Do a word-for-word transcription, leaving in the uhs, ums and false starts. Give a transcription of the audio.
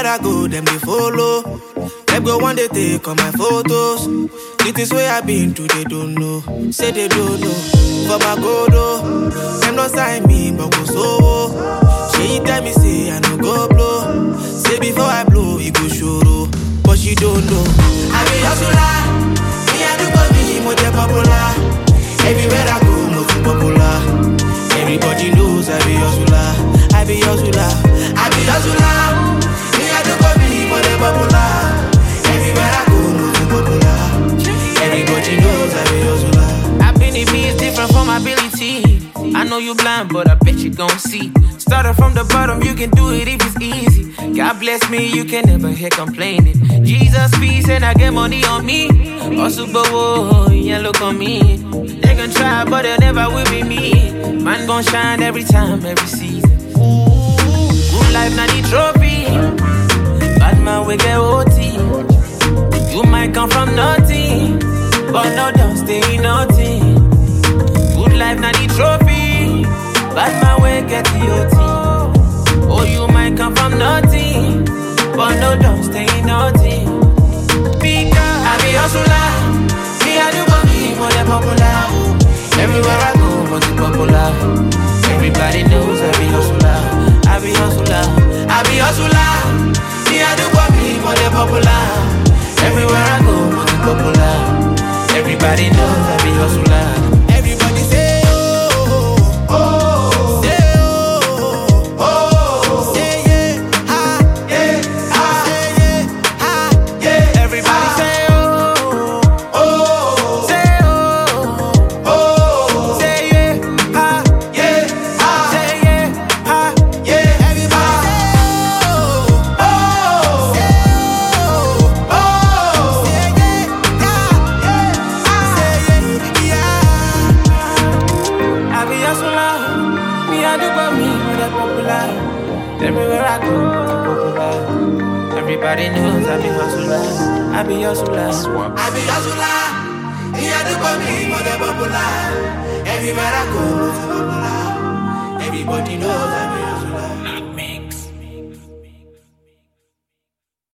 Everywhere I go, them they follow. Them go one day take all my photos. The things where I been to, they don't know. Say they don't know. For my godo, them not sign me, but go so. She tell me say I no go blow. Say before I blow, it go show. But she don't know. I be hustler. Me I do for me, more popular. Everywhere I go, more popular. Everybody knows I be hustler. I be hustler. I be hustler. Me I do for me, more popular. Everywhere I go, more popular. Everybody knows I be hustler. I've been in me is different from my ability. I know you blind, but I bet you gon' see. Started from the bottom, you can do it if it's easy. God bless me, you can never hear complaining. Jesus peace and I get money on me. Also, but whoa, yeah, look on me. They gon' try, but they never will be me. Man gon' shine every time, every season. Good life, not the trophy. Bad man, we get O T. You might come from nothing, but no, don't stay nothing. Good life, not the trophy. Bad man, we get the O T. Oh, you might come from nothing, but no, don't stay nothing. Because I be hustler. Me, I do for me, more than popular. Everywhere I go, more than popular. Everybody knows I be hustler. I be hustler. I be hustler. Me, I do for me, more than popular. Everywhere I go, more than popular. Everybody knows I be hustler. Everybody say oh, oh, oh. Say oh, oh. Say yeah, ha, yeah, ha. Say yeah, ha, yeah. Everybody say oh, oh. Say oh, oh. Say yeah, ha, Yeah, ha. say yeah, ha. Yeah. Everybody say oh, oh. Say oh, oh. Say yeah, ha, yeah, ha. Say yeah, yeah. I be hustler. Me, I do for me, more than popular. Everywhere I go, more than popular. Everybody knows I be hustler. I be hustler. I be hustler. Me, I do for me, more than popular. Everywhere I go, more than popular. Everybody knows I be